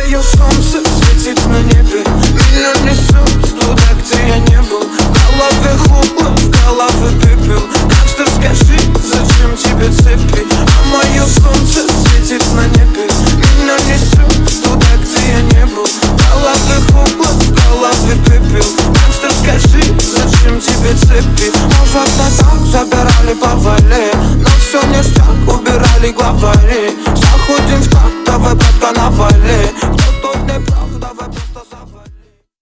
мое солнце светит на небе. Меня несет туда, где я не был. В голове хлопок, в голове пепел. Гангстер, скажи, зачем тебе цепи? А мое солнце светит на небе. Меня несет туда, где я не был. В голове хлопок, в голове пепел. Гангстер, скажи, зачем тебе цепи? Может, на танк забирали по вале, но все ништяк, убирали главы.